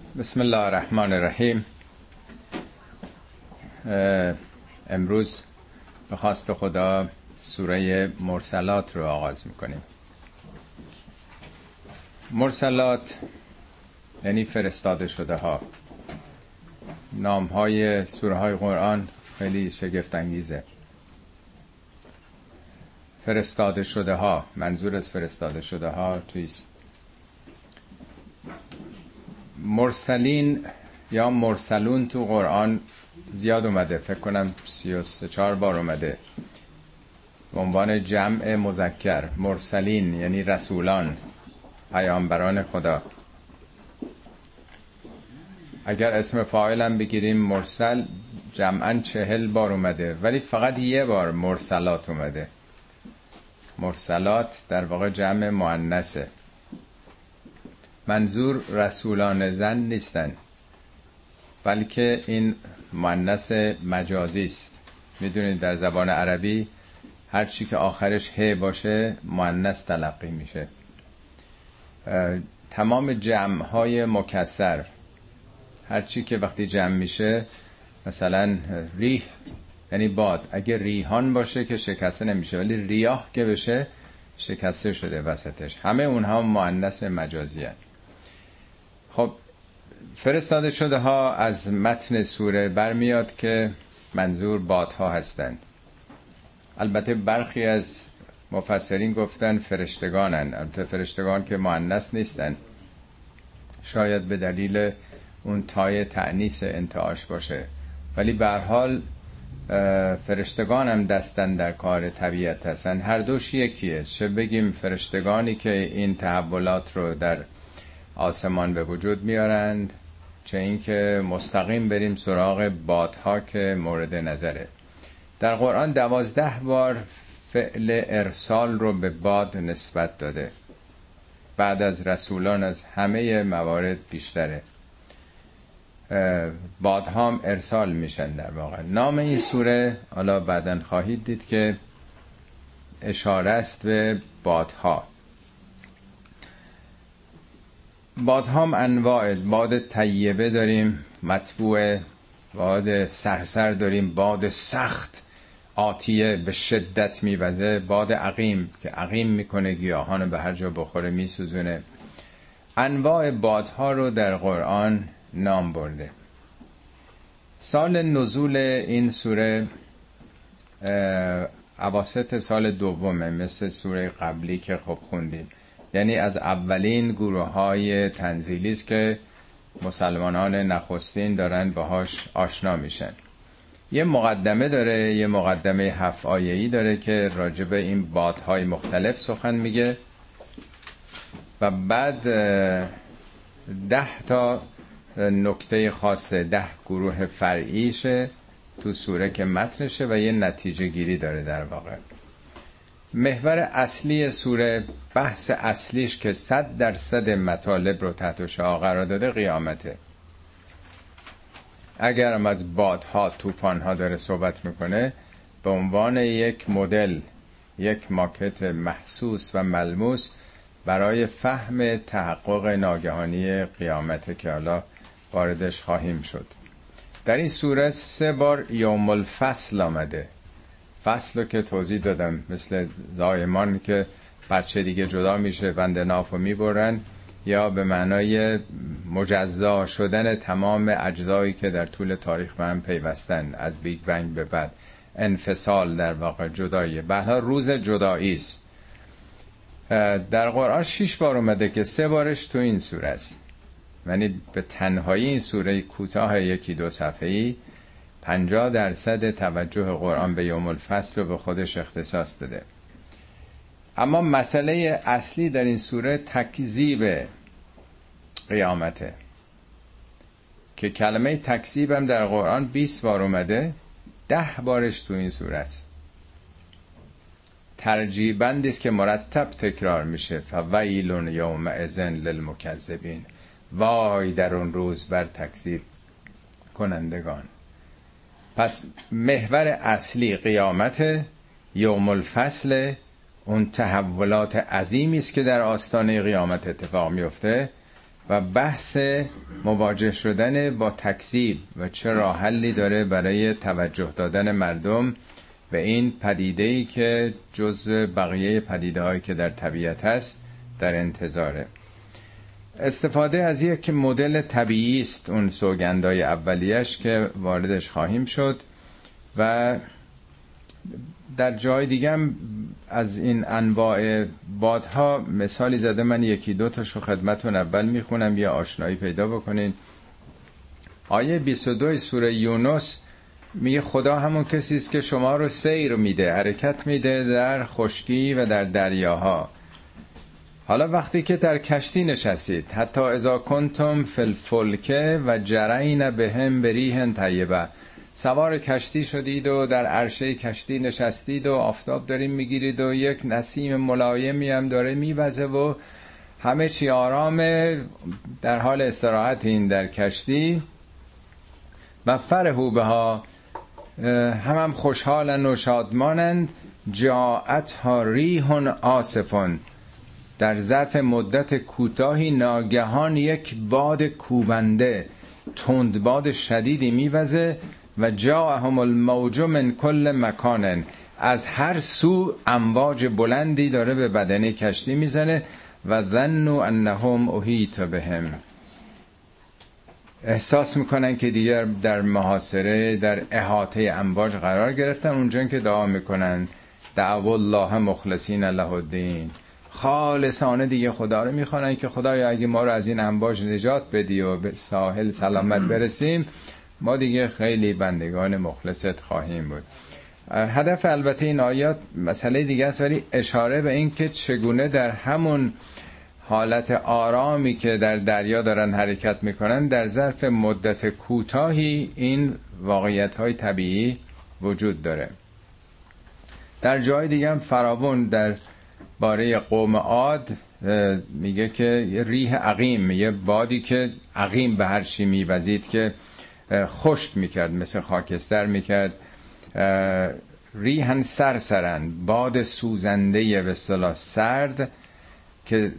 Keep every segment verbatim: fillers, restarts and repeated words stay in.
بسم الله الرحمن الرحیم. امروز به خواست خدا سوره مرسلات رو آغاز میکنیم. مرسلات یعنی فرستاده شده ها. نام های سوره های قرآن خیلی شگفت انگیزه. فرستاده شده ها، منظور از فرستاده شده ها تویست. مرسلین یا مرسلون تو قرآن زیاد اومده، فکر کنم سی و سه چهار بار اومده به عنوان جمع مذکر. مرسلین یعنی رسولان، پیامبران خدا. اگر اسم فاعلم بگیریم مرسل جمعاً چهل بار اومده، ولی فقط یه بار مرسلات اومده. مرسلات در واقع جمع مؤنثه. منظور رسولان زن نیستن، بلکه این مؤنث مجازی است. میدونید در زبان عربی هر چی که آخرش ه باشه مؤنث تلقی میشه. تمام جمع های مکسر، هر چی که وقتی جمع میشه، مثلا ریح یعنی باد، اگه ریحان باشه که شکسته نمیشه، ولی ریاح که بشه شکسته شده وسطش. همه اونها مؤنث مجازی هست. خب فرستاده شده ها از متن سوره برمیاد که منظور بادها هستند. البته برخی از مفسرین گفتن فرشتگانن. البته فرشتگان که مؤنث نیستن، شاید به دلیل اون تای تأنیث انتعاش باشه، ولی به هر حال فرشتگان هم دستن در کار طبیعت هستن. هر دوش یکیه. چه بگیم فرشتگانی که این تحولات رو در آسمان به وجود میارند، چه اینکه مستقیم بریم سراغ بادها که مورد نظره. در قرآن دوازده بار فعل ارسال رو به باد نسبت داده. بعد از رسولان از همه موارد بیشتره. بادها هم ارسال میشن. در واقع نام این سوره حالا بعداً خواهید دید که اشاره است به بادها. بادها هم انواع. باد طیبه داریم، مطبوع. باد سرسر داریم، باد سخت آتیه به شدت میوزه. باد عقیم که عقیم میکنه گیاهانو به هر جا بخوره میسوزونه. انواع بادها رو در قرآن نام برده. سال نزول این سوره اواسط سال دومه، مثل سوره قبلی که خب خوندیم. یعنی از اولین گروه های تنزیلی است که مسلمانان نخستین دارن باهاش آشنا میشن. یه مقدمه داره، یه مقدمه هفت آیه‌ای داره که راجب این بادهای مختلف سخن میگه و بعد ده تا نکته خاصه، ده گروه فرعیشه تو سوره که متنشه و یه نتیجه گیری داره. در واقع محور اصلی سوره، بحث اصلیش که صد درصد مطالب رو تحت شعاع قرار داده، قیامته. اگرم از بادها، طوفان‌ها داره صحبت میکنه، به عنوان یک مدل، یک ماکت محسوس و ملموس برای فهم تحقق ناگهانی قیامته که حالا واردش خواهیم شد. در این سوره سه بار یوم الفصل آمده. فصل رو که توضیح دادم، مثل زایمان که بچه دیگه جدا میشه، بند نافو میبرن، یا به معنای مجزا شدن تمام اجزایی که در طول تاریخ به هم پیوستن از بیگ بنگ به بعد. انفصال در واقع جدایی، به هر حال روز جدایی است. در قرآن شش بار اومده که سه بارش تو این سوره است. یعنی به تنهایی این سوره کوتاه یکی دو صفحه‌ای پنجاه درصد توجه قرآن به یوم الفصل رو به خودش اختصاص داده. اما مسئله اصلی در این سوره تکذیب قیامته که کلمه تکذیب هم در قرآن بیست بار اومده، ده بارش تو این سوره است. ترجیبندی است که مرتب تکرار میشه. فویل یومئذ للمکذبین، وای در اون روز بر تکذیب کنندگان. پس محور اصلی قیامت، یوم الفصل، اون تحولات عظیمی است که در آستانه قیامت اتفاق میفته. و بحث مواجه شدن با تکذیب و چه راه حلی داره برای توجه دادن مردم به این پدیده‌ای که جزء بقیه پدیده‌هایی که در طبیعت هست در انتظاره. استفاده از یک مدل طبیعی است اون سوگندای اولیش که واردش خواهیم شد و در جای دیگه هم از این انواع بادها مثالی زده. من یکی دو تاشو خدمتون اول میخونم یه آشنایی پیدا بکنین. آیه بیست و دو سوره یونس میگه خدا همون کسی است که شما رو سیر میده، حرکت میده در خشکی و در دریاها. حالا وقتی که در کشتی نشستید، حتی اذا کنتم فی الفلک و جرین بهم بریح طیبه، سوار کشتی شدید و در عرشه کشتی نشستید و آفتاب داریم میگیرید و یک نسیم ملایمی هم داره میوزه و همه چی آرامه، در حال استراحت این در کشتی. و فرحوا بها، هم هم خوشحالن و شادمانند. جاءتها ریح عاصف، در ظرف مدت کوتاهی ناگهان یک باد کوبنده، تند باد شدیدی میوزه. و جاءهم الموج من کل مکان، از هر سو امواج بلندی داره به بدنه کشتی میزنه. و ظنوا انهم احیط بهم، احساس میکنن که دیگر در محاصره، در احاطه امواج قرار گرفتن. اونجا که دعا میکنن دعوا الله مخلصین له الدین، خالصانه دیگه خدا رو میخوانن که خدایا اگه ما رو از این امواج نجات بدی و به ساحل سلامت برسیم، ما دیگه خیلی بندگان مخلصت خواهیم بود. هدف البته این آیات مسئله دیگه است، ولی اشاره به این که چگونه در همون حالت آرامی که در دریا دارن حرکت میکنن، در ظرف مدت کوتاهی این واقعیت‌های طبیعی وجود داره. در جای دیگه هم فراوان در باره قوم عاد میگه که یه ریح عقیم، یه بادی که عقیم به هر چی میوزید که خشک میکرد، مثل خاکستر میکرد. ریحن سرسرن، باد سوزنده به اصطلاح سرد که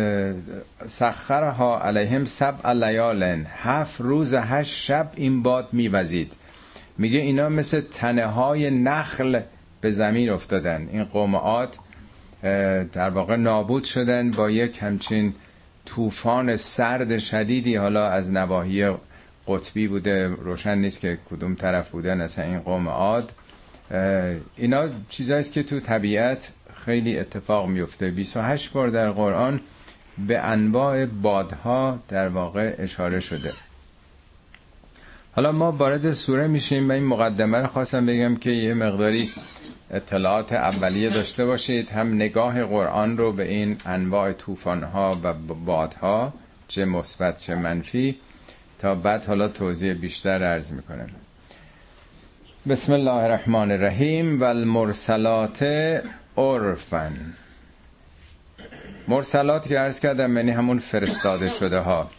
سخرها علیهم سبع لیال، هفت روز هشت شب این باد میوزید. میگه اینا مثل تنه های نخل به زمین افتادن. این قوم عاد در واقع نابود شدن با یک همچین طوفان سرد شدیدی. حالا از نواحی قطبی بوده، روشن نیست که کدوم طرف بودن اصلا این قوم عاد. اینا چیزاییست که تو طبیعت خیلی اتفاق میفته. بیست و هشت بار در قرآن به انواع بادها در واقع اشاره شده. حالا ما وارد سوره میشیم و این مقدمه رو خواستم بگم که یه مقداری اطلاعات اولیه داشته باشید، هم نگاه قرآن رو به این انواع طوفان‌ها و بادها، چه مثبت چه منفی، تا بعد حالا توضیح بیشتر عرض میکنم. بسم الله الرحمن الرحیم. و المرسلات عرفا. مرسلات که عرض کردم یعنی همون فرستاده شده ها.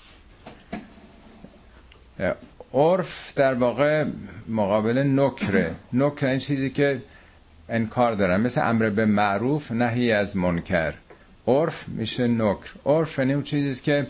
عرف در واقع مقابل نکره. نکره این چیزی که انکار دارن، مثل امر به معروف نهی از منکر. عرف میشه نکر. عرف یعنی اون چیزی که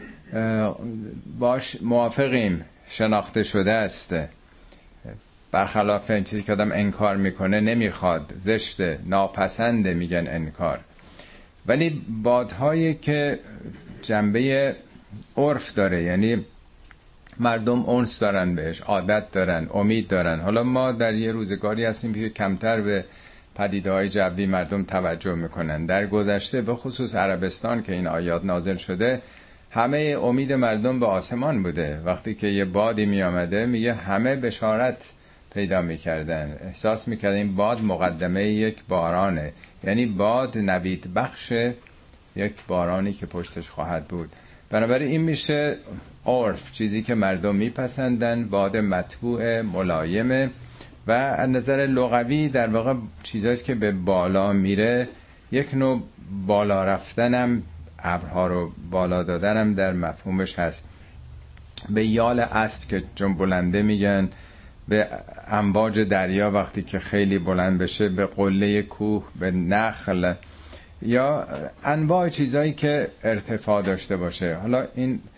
باش موافقیم، شناخته شده است، برخلاف این چیزی که آدم انکار میکنه، نمیخواد، زشته، ناپسنده، میگن انکار. ولی بادهایی که جنبه عرف داره، یعنی مردم انس دارن بهش، عادت دارن، امید دارن. حالا ما در یه روزگاری هستیم که کمتر به پدیده‌های جوی مردم توجه میکنن. در گذشته به خصوص عربستان که این آیات نازل شده، همه امید مردم به آسمان بوده. وقتی که یه بادی می آمده، میگه همه بشارت پیدا میکردن، احساس میکردن این باد مقدمه یک بارانه، یعنی باد نوید بخش یک بارانی که پشتش خواهد بود. بنابراین این میشه عرف، چیزی که مردم میپسندن، باد مطبوع ملایمه. و از نظر لغوی در واقع چیزاییست که به بالا میره. یک نوع بالا رفتنم، ابرها رو بالا دادنم در مفهومش هست. به یال اسب که چون بلنده میگن، به امواج دریا وقتی که خیلی بلند بشه، به قله کوه، به نخل، یا انواع چیزایی که ارتفاع داشته باشه. حالا این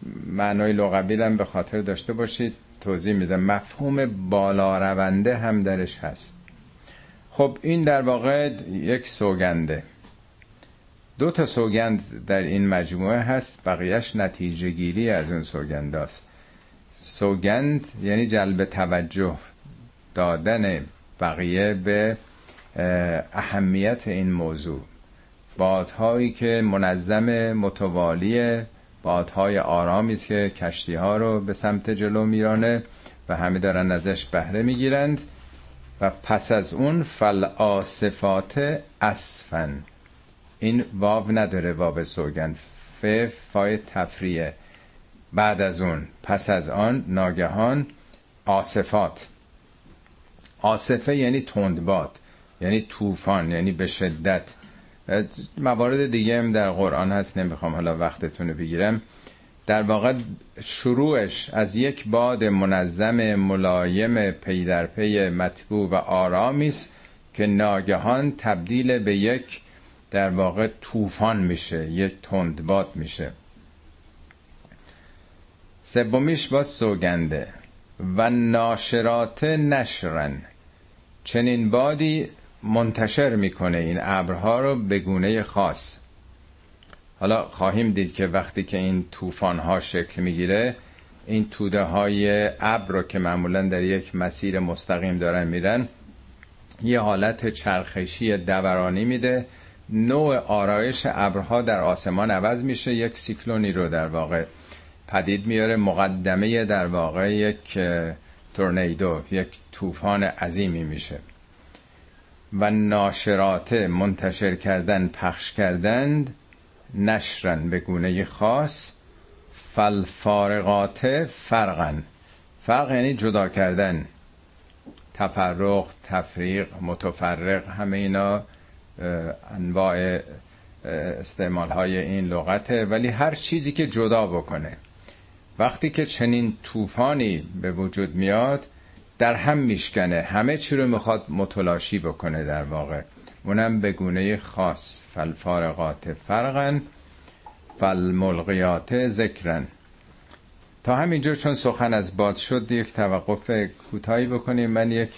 معنای لغوی هم به خاطر داشته باشید، توضیح میدم. مفهوم بالا رونده هم درش هست. خب این در واقع یک سوگنده. دو تا سوگند در این مجموعه هست، بقیهش نتیجه گیری از اون سوگند هست. سوگند یعنی جلب توجه دادن بقیه به اهمیت این موضوع. بادهایی که منظم متوالیه، بادهای آرامی است که کشتی ها رو به سمت جلو میرانه و همه دارن ازش بهره میگیرند. و پس از اون فالآصفات اسفن، این واو نداره، واو سوگند، ف فای تفریه. بعد از اون، پس از آن، ناگهان، آصفات. آصفه یعنی تندباد، یعنی طوفان، یعنی به شدت. موارد دیگه هم در قرآن هست، نمیخوام حالا وقتتون رو بگیرم. در واقع شروعش از یک باد منظم ملایم پی در پی مطبوع و آرامی است که ناگهان تبدیل به یک در واقع طوفان میشه، یک تندباد میشه. سومیش با سوگنده. و ناشرات نشرن، چنین بادی منتشر میکنه این ابرها رو به گونه خاص. حالا خواهیم دید که وقتی که این طوفان ها شکل میگیره، این توده های ابر رو که معمولا در یک مسیر مستقیم دارن میرن، یه حالت چرخشی دورانی میده. نوع آرایش ابرها در آسمان عوض میشه، یک سیکلونی رو در واقع پدید میاره، مقدمه در واقع یک تورنیدو، یک طوفان عظیمی میشه. و ناشرات منتشر کردن، پخش کردند، نشرن به گونه خاص، فالفارقات فرقن. فرق یعنی جدا کردن، تفرق، تفریق، متفرق، همه اینا انواع استعمال های این لغته. ولی هر چیزی که جدا بکنه. وقتی که چنین طوفانی به وجود میاد، در هم میشکنه، همه چی رو میخواد متلاشی بکنه در واقع، اونم به گونه خاص. فالفارقات فرقن، فالملقیات ذکرن. تا همینجا چون سخن از باد شد، یک توقف کوتاهی بکنیم. من یک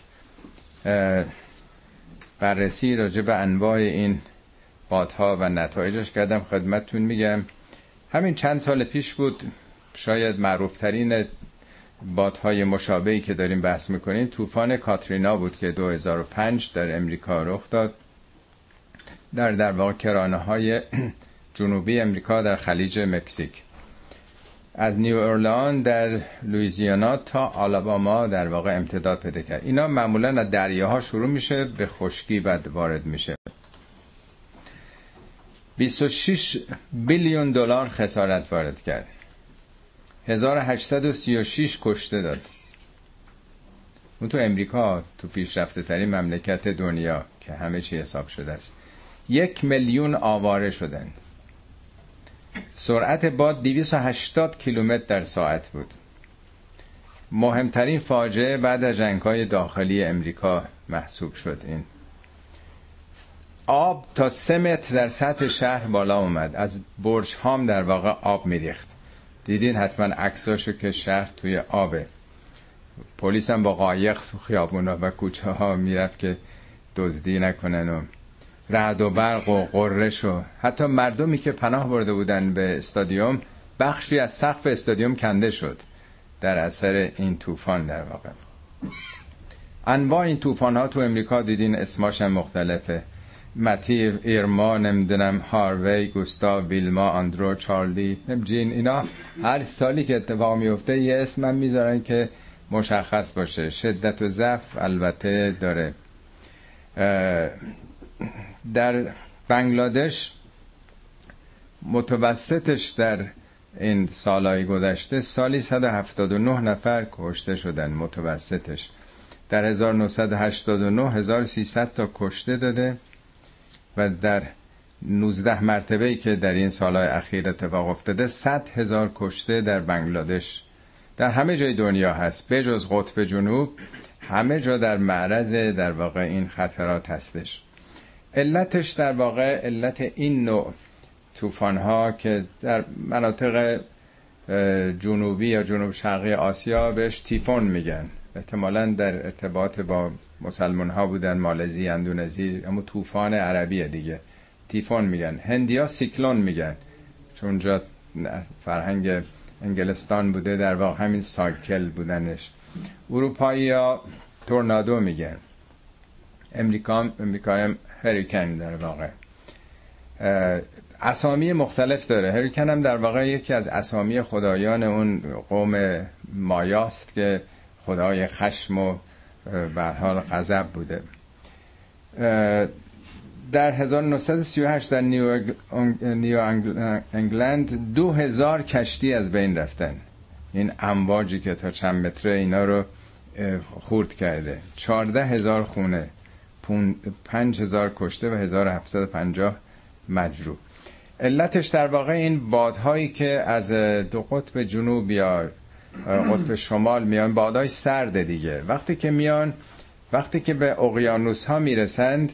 بررسی راجع به انواع این بادها و نتایجش کردم، خدمتتون میگم. همین چند سال پیش بود، شاید معروفترین بادهای مشابهی که داریم بحث میکنیم طوفان کاترینا بود که دو هزار و پنج در امریکا رخ داد، در در واقع کرانه های جنوبی امریکا در خلیج مکزیک، از نیو اورلان در لوئیزیانا تا آلاباما در واقع امتداد پیدا کرد. اینا معمولا از دریاها شروع میشه، به خشکی بعد وارد میشه. بیست و شش بیلیون دلار خسارت وارد کرد، هزار و هشتصد و سی و شش کشته داد. اون تو امریکا، تو پیشرفته ترین مملکت دنیا که همه چی حساب شده است، یک میلیون آواره شدن. سرعت باد دویست و هشتاد کیلومتر در ساعت بود. مهمترین فاجعه بعد از جنگ‌های داخلی امریکا محسوب شد. این آب تا سه متر در سطح شهر بالا اومد، از برج هام در واقع آب میریخت. دیدین حتما عکساشو که شهر توی آبه. پلیس هم با قایق تو خیابونا و کوچه ها میرفت که دزدی نکنن، و رعد و برق و غرش، و حتی مردمی که پناه برده بودن به استادیوم، بخشی از سقف استادیوم کنده شد در اثر این طوفان. در واقع انواع این طوفان ها تو امریکا دیدین، اسماش هم مختلفه. متیو، ایرما، نمیدونم هاروی، گوستاو، ویلما، آندرو، چارلی، جین، اینا هر سالی که اتفاق میفته یه اسم هم میذارن که مشخص باشه. شدت و ضعف البته داره. در بنگلادش متوسطش در این سالهای گذشته سالی صد و هفتاد و نه نفر کشته شدن متوسطش. در هزار و نهصد و هشتاد و نه هزار و سیصد تا کشته داده و در نوزده مرتبه‌ای که در این سالهای اخیر اتفاق افتاده صد هزار کشته در بنگلادش. در همه جای دنیا هست به جز قطب جنوب، همه جا در معرض در واقع این خطرات هستش. علتش در واقع علت این نوع طوفان ها که در مناطق جنوبی یا جنوب شرقی آسیا بهش تیفون میگن، احتمالاً در ارتباط با مسلمان ها بودن، مالزی، اندونزی، اما طوفان عربیه دیگه، تیفون میگن. هندیا سیکلون میگن، چون اونجا فرهنگ انگلستان بوده، در واقع همین سایکل بودنش. اروپایی ها تورنادو میگن، امریکا امریکایی هم هریکن در واقع. اسامی مختلف داره. هریکن هم در واقع یکی از اسامی خدایان اون قوم مایاست که خدای خشم و به هر حال غضب بوده. در هزار و نهصد و سی و هشت در نیو, نیو انگلند دو هزار کشتی از بین رفتن. این امواجی که تا چند متره اینا رو خورد کرده. چهارده هزار خونه، پنج هزار کشته و هزار و هفتصد و پنجاه مجروح. علتش در واقع این بادهایی که از دو قطب جنوب یا قطب شمال میان، بادهای سرد دیگه، وقتی که میان، وقتی که به اقیانوس ها میرسند،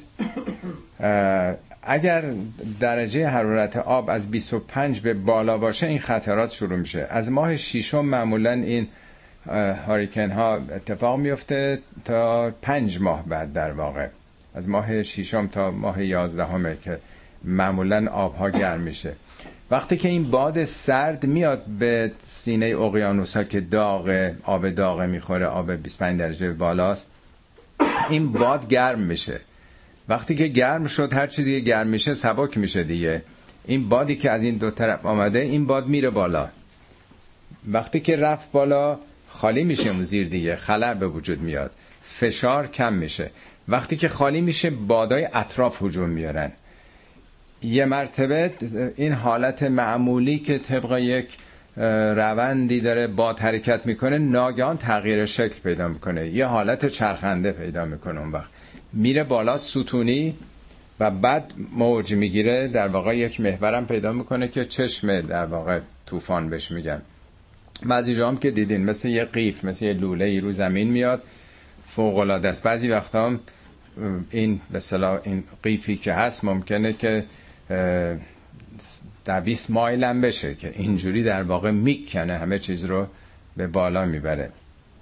اگر درجه حرارت آب از بیست و پنج به بالا باشه این خطرات شروع میشه. از ماه ششم معمولا این هاریکن ها اتفاق میفته تا پنج ماه بعد، در واقع از ماه ششم تا ماه یازدهم که معمولا آبها گرم میشه. وقتی که این باد سرد میاد به سینه اقیانوس ها که داغ، آب داغ میخوره، آب بیست و پنج درجه بالاست، این باد گرم میشه. وقتی که گرم شد، هر چیزی که گرم میشه سبک میشه دیگه. این بادی که از این دو طرف آمده، این باد میره بالا. وقتی که رفت بالا خالی میشه اون زیر دیگه، خلا به وجود میاد، فشار کم میشه. وقتی که خالی میشه بادای اطراف هجوم میارن. یه مرتبه این حالت معمولی که طبق یک روندی داره باد حرکت میکنه، ناگهان تغییر شکل پیدا میکنه، یه حالت چرخنده پیدا میکنه. اون وقت میره بالا ستونی و بعد موج میگیره، در واقع یک محورم پیدا میکنه که چشم در واقع طوفان بهش میگن. بعضی جا هم که دیدین مثل یه قیف، مثل یه لوله ای رو زمین میاد، فوق العاده است. بعضی وقتا هم این به اصطلاح این قیفی که هست ممکنه که دویست مایل هم بشه، که اینجوری در واقع میکنه، همه چیز رو به بالا میبره.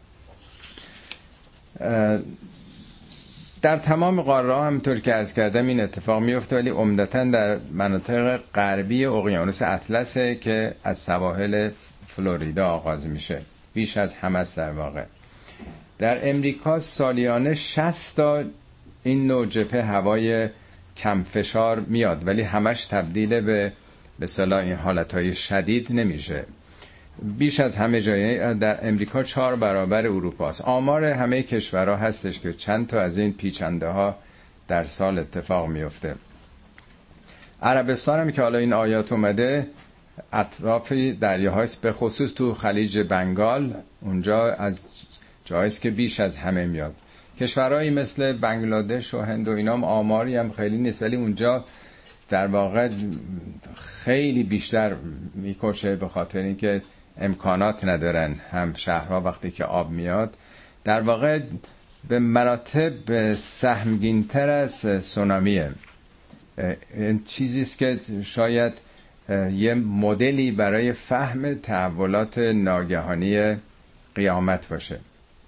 در تمام قاره ها همونطور که عرض کردم این اتفاق میفته، ولی عمدتاً در مناطق غربی اقیانوس اطلسه که از سواحل فلوریدا آغاز میشه، بیش از همه است در واقع. در امریکا سالیانه شصت تا این نوع جبهه هوای کم فشار میاد، ولی همش تبدیل به به اصطلاح این حالتهای شدید نمیشه. بیش از همه جای در امریکا چهار برابر اروپا است. آمار همه کشورها هستش که چند تا از این پیچنده ها در سال اتفاق میفته. عربستان هم که حالا این آیات اومده، اطراف دریاهاست، به خصوص تو خلیج بنگال، اونجا از جاییست که بیش از همه میاد. کشورهایی مثل بنگلادش و هند و اینام آماری هم خیلی نیست، ولی اونجا در واقع خیلی بیشتر میکشه، به خاطر اینکه امکانات ندارن. هم شهرها وقتی که آب میاد در واقع به مراتب سهمگین‌تر از سونامیه. این چیزیست که شاید یه مدلی برای فهم تحولات ناگهانی قیامت باشه.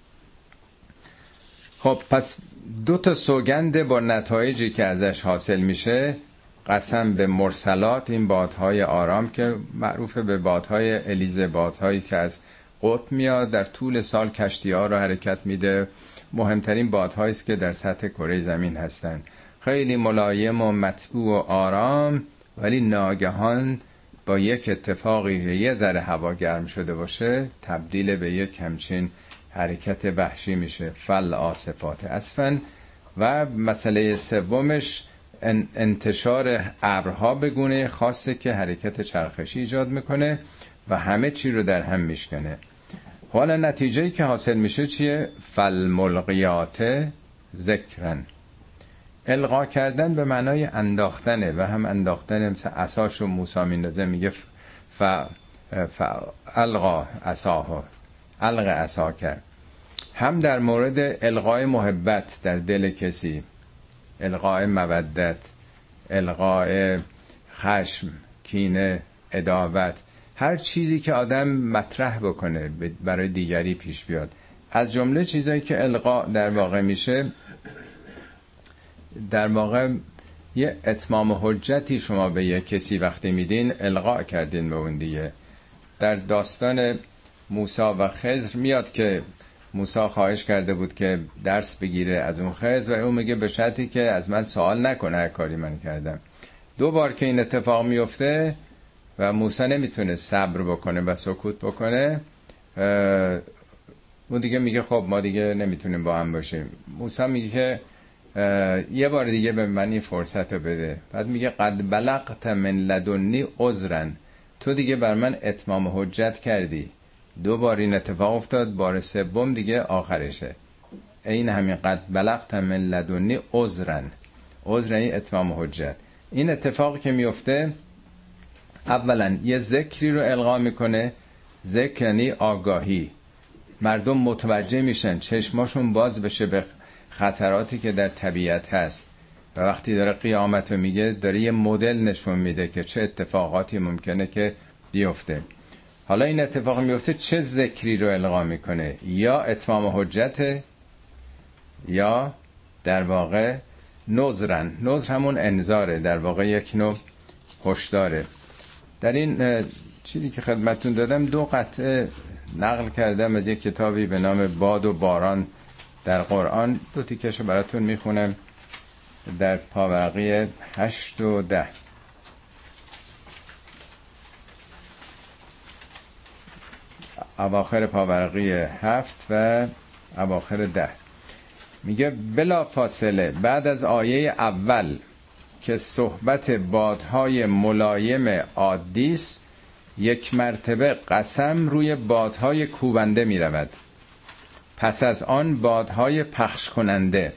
خب پس دو تا سوگند با نتایجی که ازش حاصل میشه: قسم به مرسلات، این بادهای آرام که معروف به بادهای الیزه، بادهایی که از قطب میاد، در طول سال کشتی ها رو حرکت میده. مهمترین بادهایی است که در سطح کره زمین هستن، خیلی ملایم و مطبوع و آرام، ولی ناگهان با یک اتفاقی یه ذره هوا گرم شده باشه تبدیل به یک همچین حرکت وحشی میشه. فل آصفات اسفن. و مسئله سومش انتشار ابرها به گونه خاصه که حرکت چرخشی ایجاد میکنه و همه چی رو در هم میشکنه. حالا نتیجه‌ای که حاصل میشه چیه؟ فالملقیات ذکرن. القا کردن به معنای انداختنه و هم انداختن مثل عصاشو موسی میندازه، میگه ف ف القا عصاها، الق عصا کرد. هم در مورد القای محبت در دل کسی، القای مودت، القای خشم، کینه، عداوت، هر چیزی که آدم مطرح بکنه برای دیگری پیش بیاد. از جمله چیزایی که القا در واقع میشه، در واقع یه اتمام حجتی شما به یه کسی وقتی میدین القا کردین به اون دیگه. در داستان موسی و خضر میاد که موسی خواهش کرده بود که درس بگیره از اون خضر و اون میگه به شرطی که از من سوال نکنه هر کاری من کردم. دو بار که این اتفاق میفته و موسی نمیتونه صبر بکنه و سکوت بکنه، اون دیگه میگه خب ما دیگه نمیتونیم با هم باشیم. موسی میگه که یه بار دیگه به من این فرصت رو بده. بعد میگه قد بلغت من لدنی عذرا، تو دیگه بر من اتمام حجت کردی. دو بار این اتفاق افتاد، بار سوم دیگه آخرشه. این همین قد بلغت من لدنی عذرا، عذر این اتمام حجت. این اتفاقی که میفته اولا یه ذکری رو القا میکنه، ذکر یعنی آگاهی، مردم متوجه میشن، چشماشون باز بشه به خطراتی که در طبیعت هست. و وقتی داره قیامت رو میگه داره یه مدل نشون میده که چه اتفاقاتی ممکنه که بیفته. حالا این اتفاق میفته چه ذکری رو القا میکنه؟ یا اتمام حجت یا در واقع نذرن. نذر همون انذاره، در واقع یک نوع هشداره. در این چیزی که خدمتتون دادم دو قطعه نقل کردم از یک کتابی به نام باد و باران در قرآن. دو تیکشو براتون میخونم. در پاورقی هشت و ده، اواخر پاورقی هفت و اواخر ده، میگه بلا فاصله بعد از آیه اول که صحبت بادهای ملایم عادیست، یک مرتبه قسم روی بادهای کوبنده می رود. پس از آن بادهای پخش کننده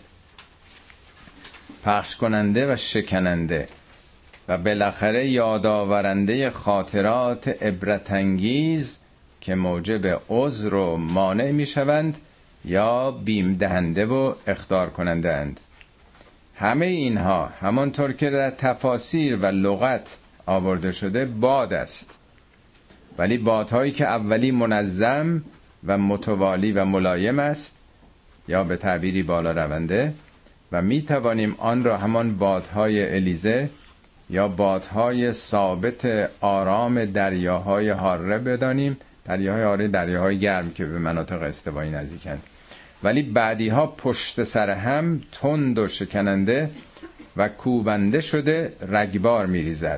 پخش کننده و شکننده و بالاخره یادآورنده خاطرات عبرت‌انگیز که موجب عذر و مانع می شوند یا بیم دهنده و اخطار کننده اند. همه اینها همانطور که در تفاسیر و لغت آورده شده باد است، ولی بادهایی که اولی منظم و متوالی و ملایم است یا به تعبیری بالا رونده و می توانیم آن را همان بادهای الیزه یا بادهای ثابت آرام دریاهای حاره بدانیم. دریاهای حاره دریاهای گرم که به مناطق استوایی نزدیکند، ولی بعدی ها پشت سر هم تند و شکننده و کوبنده شده رگبار می ریزد.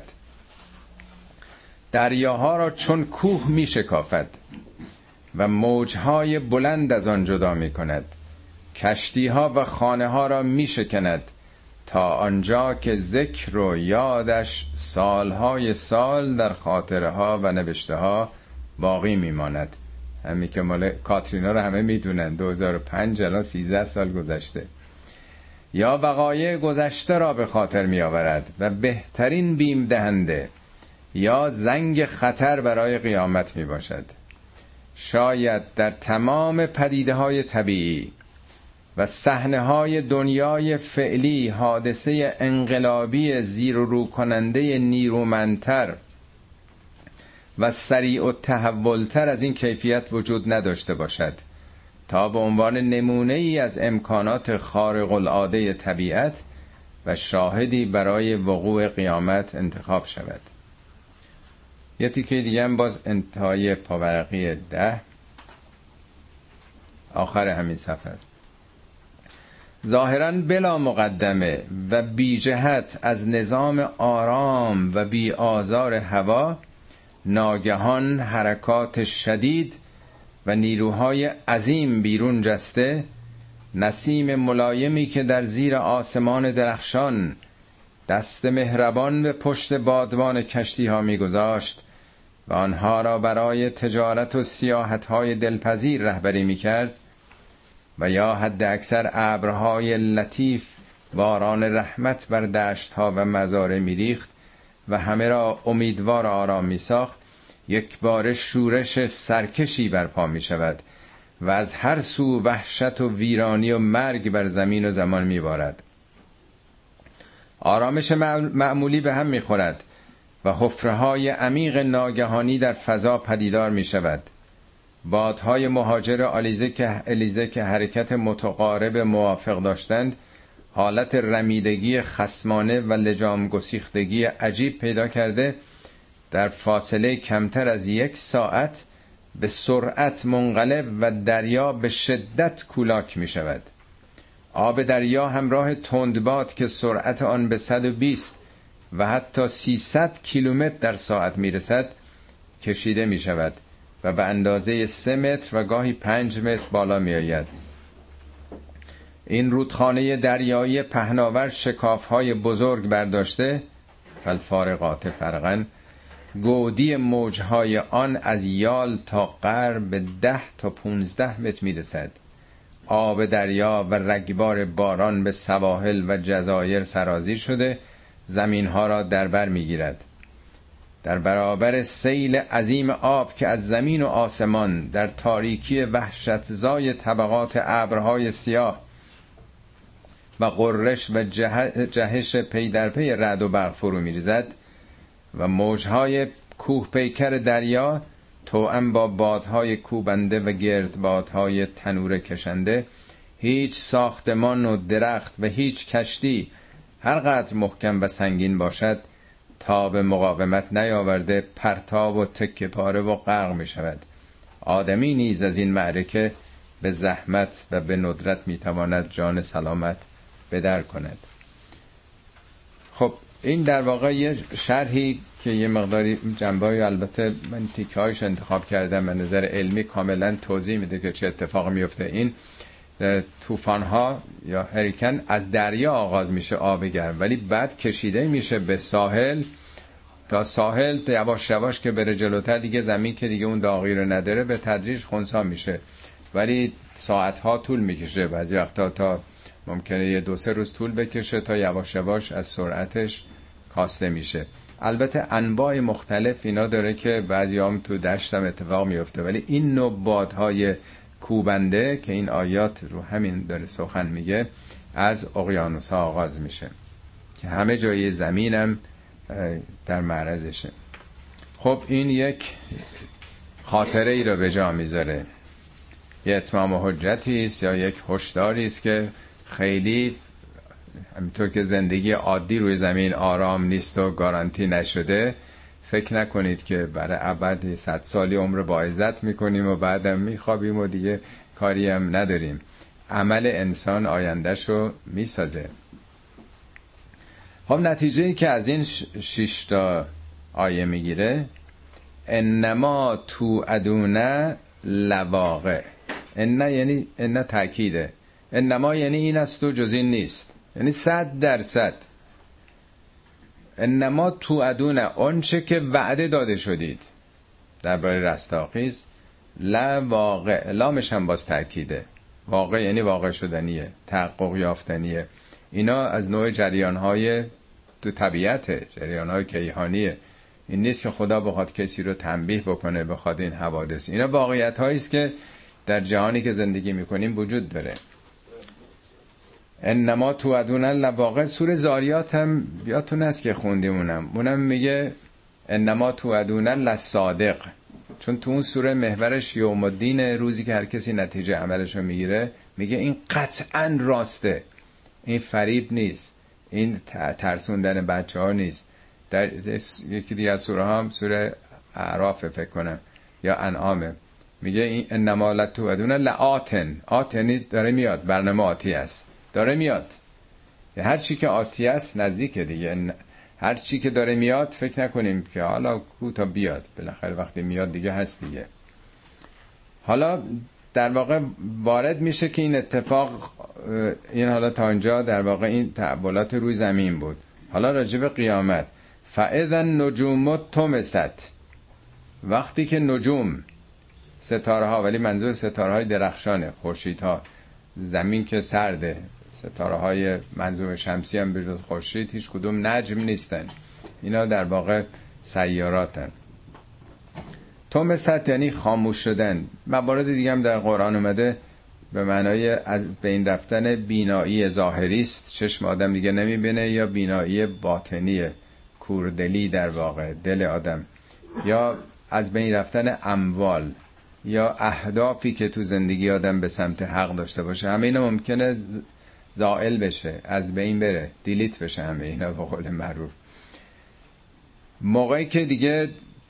دریاها را چون کوه می شکافد و موجهای بلند از آن جدا می کند. کشتی ها و خانه ها را می شکند تا آنجا که ذکر و یادش سالهای سال در خاطره ها و نوشته ها باقی می ماند. همین که مال کاترینا رو همه می دونن، دو هزار و پنج الان سیزده سال گذشته. یا وقایع گذشته را به خاطر می آورد و بهترین بیم دهنده یا زنگ خطر برای قیامت می باشد. شاید در تمام پدیده های طبیعی و صحنه های دنیای فعلی حادثه انقلابی زیر و رو کننده نیرومندتر و سریع و تحولتر از این کیفیت وجود نداشته باشد تا به عنوان نمونه ای از امکانات خارق العاده طبیعت و شاهدی برای وقوع قیامت انتخاب شود. یه تیکه دیگه هم باز انتهای پاورقی ده، آخر همین سفر. ظاهراً بلا مقدمه و بی جهت از نظام آرام و بی آزار هوا ناگهان حرکات شدید و نیروهای عظیم بیرون جسته، نسیم ملایمی که در زیر آسمان درخشان دست مهربان به پشت بادبان کشتی ها می گذاشت و آنها را برای تجارت و سیاحت های دلپذیر رهبری می کرد و یا حد اکثر ابرهای لطیف باران رحمت بر دشت ها و مزارع می ریخت و همه را امیدوار آرام می ساخت، یک بار شورش سرکشی برپا می شود و از هر سو وحشت و ویرانی و مرگ بر زمین و زمان می بارد. آرامش معمولی به هم می خورد و حفره‌های عمیق ناگهانی در فضا پدیدار می شود. بادهای مهاجر آلیزه که الیزه که حرکت متقارب موافق داشتند، حالت رمیدگی خصمانه و لجام گسیختگی عجیب پیدا کرده، در فاصله کمتر از یک ساعت به سرعت منقلب و دریا به شدت کولاک می شود. آب دریا همراه تندباد که سرعت آن به صد و بیست و حتی سیصد کیلومتر در ساعت می رسد کشیده می شود و به اندازه سه متر و گاهی پنج متر بالا می آید. این رودخانه دریایی پهناور شکافهای بزرگ برداشته، فالفارقات فرقا، گودی موجهای آن از یال تا غرب به ده تا پونزده متر می رسد. آب دریا و رگبار باران به سواحل و جزایر سرازیر شده، زمینها را در بر می گیرد. در برابر سیل عظیم آب که از زمین و آسمان در تاریکی وحشتزای طبقات ابرهای سیاه و قررش و جهش پی در پی رعد و برق فرو می ریزد و موجهای کوه پیکر دریا توأم با بادهای کوبنده و گردبادهای تنور کشنده، هیچ ساختمان و درخت و هیچ کشتی هر قدر محکم و سنگین باشد تا به مقاومت نیاورده پرتاب و تکه پاره و غرق می شود. آدمی نیز از این معرکه به زحمت و به ندرت می تواند جان سلامت به در کند. خب این در واقع یه شرحی که یه مقداری جنبه‌ای، البته من تیکه‌هایش انتخاب کردم، به نظر علمی کاملا توضیح میده که چه اتفاقی میفته. این طوفان‌ها یا هریکن از دریا آغاز میشه، آب گرم، ولی بعد کشیده میشه به ساحل، تا ساحل یواش یواش که بره جلوتر دیگه زمین که دیگه اون داغی رو نداره به تدریج خنثی میشه، ولی ساعت‌ها طول میکشه، بعضی وقتا تا ممکنه یه دو سه روز طول بکشه تا یواش یواش از سرعتش کاسته میشه. البته انواع مختلف اینا داره که بعضی هم تو دشت هم اتفاق میفته، ولی این نوع بادهای کوبنده که این آیات رو همین داره سخن میگه از اقیانوس ها آغاز میشه که همه جای زمینم در معرضشه. خب این یک خاطره ای رو به جا میذاره، یه اتمام حجتی است یا یک هشداری است که خیلی همینطور که زندگی عادی روی زمین آرام نیست و گارانتی نشده، فکر نکنید که برای ابد صد سالی عمر با عزت میکنیم و بعدم میخوابیم و دیگه کاری هم نداریم. عمل انسان آیندهشو میسازه. خب نتیجه ای که از این شش تا آیه میگیره، انما تو ادونه لواقع. ان یعنی ان تأکیده، انما یعنی این است و جز این نیست، یعنی صد درصد. انما تو ادونه، آنچه که وعده داده شدید درباره رستاخیز، لا واقع، لامش هم باز تأکیده، واقع یعنی واقع شدنیه، تحقق یافتنیه. اینا از نوع جریانهای تو طبیعته، جریانهای کیهانیه. این نیست که خدا بخواد کسی رو تنبیه بکنه بخواد این حوادث. اینا واقعیت هایی است که در جهانی که زندگی میکنیم وجود داره. انما توعدون لواقع. سوره زاریات هم بیاتون است که خوندیمونم، اونم میگه انما توعدون لصادق، چون تو اون سوره محورش یوم الدین، روزی که هر کسی نتیجه عملش رو میگیره، میگه این قطعا راسته، این فریب نیست، این ترسوندن بچه ها نیست. در یکی دیگه از سوره هم سوره اعراف فکر کنم یا انعامه، میگه این انما لتوعدون لآتن، آتنی داره میاد، برنامه آتی است، داره میاد. هر چی که آتی است نزدیکه دیگه، هر چی که داره میاد فکر نکنیم که حالا کو تا بیاد، بالاخره وقتی میاد دیگه هست دیگه. حالا در واقع وارد میشه که این اتفاق، این حالا تا اینجا در واقع این تحولات روی زمین بود. حالا راجع به قیامت، فاذا النجوم طمست، وقتی که نجوم، ستاره ها، ولی منظور ستاره های درخشانه، خورشید ها، زمین که سرده، ستاره های منظومه شمسی هم به جز خورشید هیچ کدوم نجم نیستن، اینا در واقع سیاراتن. طمست یعنی خاموش شدن. موارد دیگه هم در قرآن اومده به معنای از بین رفتن بینایی ظاهری است، چشم آدم دیگه نمیبینه، یا بینایی باطنیه، کوردلی در واقع دل آدم، یا از بین رفتن اموال، یا اهدافی که تو زندگی آدم به سمت حق داشته باشه، همه اینا ممکنه زائل بشه، از بین بره، دیلیت بشه همه اینا به قول معروف. موقعی که دیگه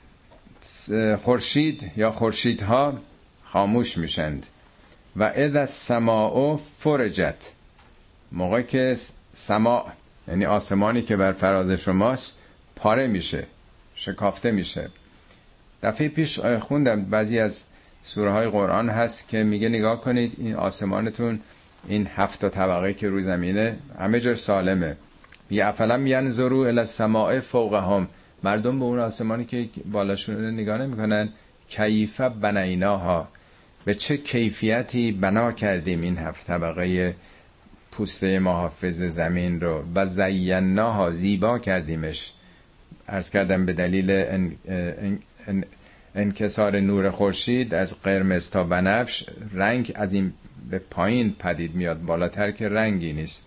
خورشید یا خورشیدها خاموش میشند و اذا السماء فرجت، موقعی که سما یعنی آسمانی که بر فراز شماست پاره میشه، شکافته میشه. دفعه پیش خوندم بعضی از سوره های قرآن هست که میگه نگاه کنید این آسمانتون، این هفت تا طبقه که روی زمینه همه جا سالمه. میگه افلم ینظروا الی السماء فوقهم، مردم به اون آسمانی که بالاشون نگاه نمیکنن، کیف بنیناها، به چه کیفیتی بنا کردیم این هفت طبقه پوسته محافظ زمین رو، و زیناها، زیبا کردیمش. عرض کردم به دلیل ان... ان... ان... انکسار نور خورشید از قرمز تا بنفش، رنگ از این به پایین پدید میاد، بالاتر که رنگی نیست.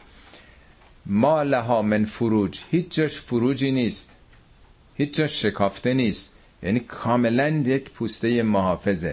ما لها من فروج، هیچ جاش فروجی نیست، هیچ جاش شکافته نیست، یعنی کاملا یک پوسته محافظه.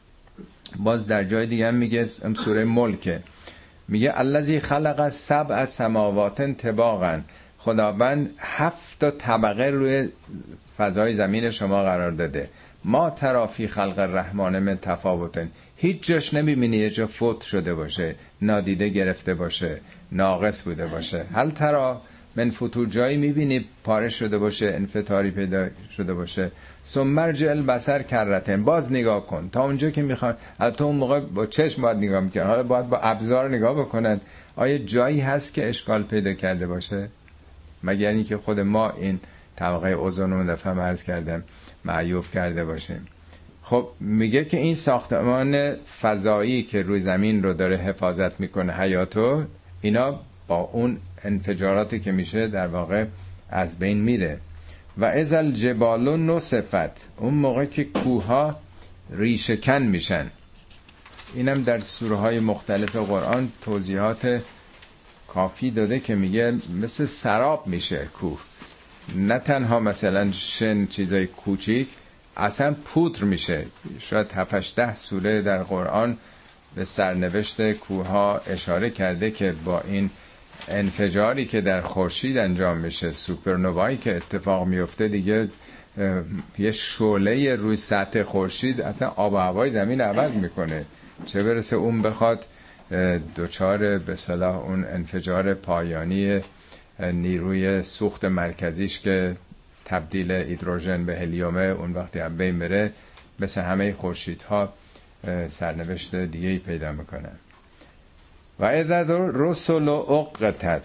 باز در جای دیگه هم میگه، ام سوره ملکه، میگه الذی خلق سبع سماوات طباقا، خداوند هفت تا طبقه روی فضای زمین شما قرار داده. ما تری فی خلق الرحمن من تفاوت، هیچ جاش نمیبینی یه جا فوت شده باشه، نادیده گرفته باشه، ناقص بوده باشه. هل ترا من فطور، جایی میبینی پاره شده باشه، انفطاری پیدا شده باشه. ثم ارجع البصر کرتین، باز نگاه کن تا اونجا که میخوان. البته اون موقع با چشم باید نگاه میکرد، حالا باید با ابزار نگاه بکنن. آیا جایی هست که اشکال پیدا کرده باشه؟ مگر اینی که خود ما این طبقه اوزون رو دفعه عرض کردم معیوب کرده باشیم. خب میگه که این ساختمان فضایی که روی زمین رو داره حفاظت میکنه، حیاتو، اینا با اون انفجاراتی که میشه در واقع از بین میره. و اذا الجبال نصفت، اون موقع که کوها ریشه کن میشن. اینم در سوره های مختلف قرآن توضیحات کافی داده که میگه مثل سراب میشه کوه، نه تنها مثلا شن چیزای کوچیک، اصلا پودر میشه. شاید هفت ده سوره در قرآن به سرنوشت کوها اشاره کرده که با این انفجاری که در خورشید انجام میشه، سوپرنوایی که اتفاق میفته، دیگه یه شعله روی سطح خورشید اصلا آب و هوای زمین عوض میکنه، چه برسه اون بخواد دوچار به صلاح اون انفجار پایانی نیروی سوخت مرکزیش که تبدیل هیدروژن به هلیومه، اون وقتی از بین بره، مثل همه خورشیدها سرنوشت دیگه ای پیدا میکنه. و اذا رسل اقتت،